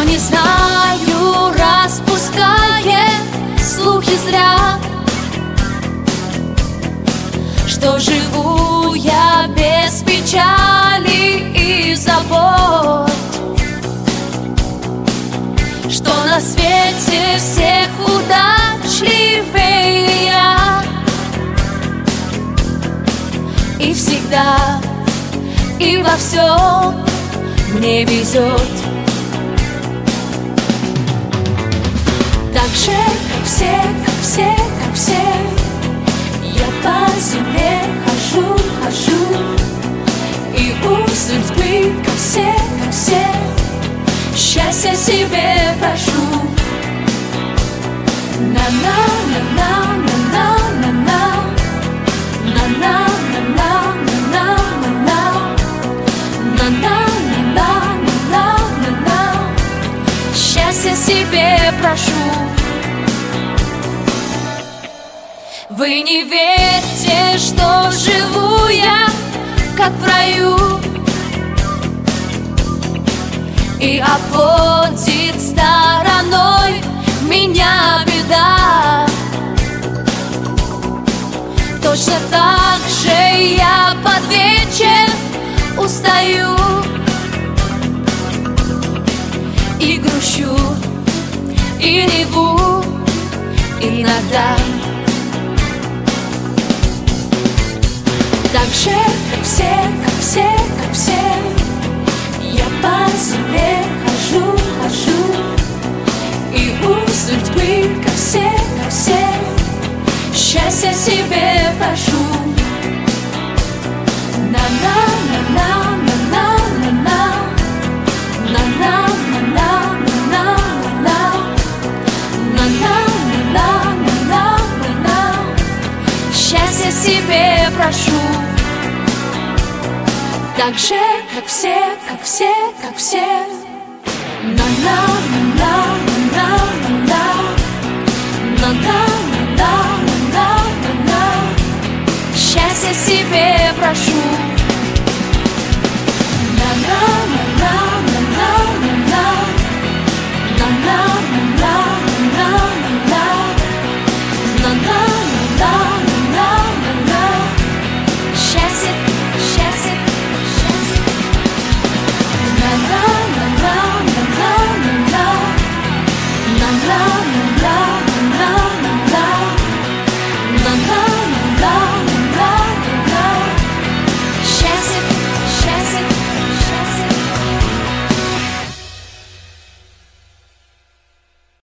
не знаю, распускает слухи зря, что живу я без печали и забот, что на свете всех удачливее я, и всегда, и во всем мне везет. Так же, как все, как все, как все, я по земле хожу, хожу, и у судьбы, как все, счастья себе прошу. На-на-на-на-на-на-на-на, на-на-на-на-на-на-на, счастья себе прошу. Вы не верьте, что живу я как в раю, и обходит стороной меня беда. Точно так же я под вечер устаю и грущу, и реву иногда. Так же, как все, как все, как все, я по земле хожу, хожу, и у судьбы, как все, счастья себе прошу. На-на-на-на-на-на-на, на-на-на-на-на-на, счастья себе прошу. Так же, как все, как все, как все.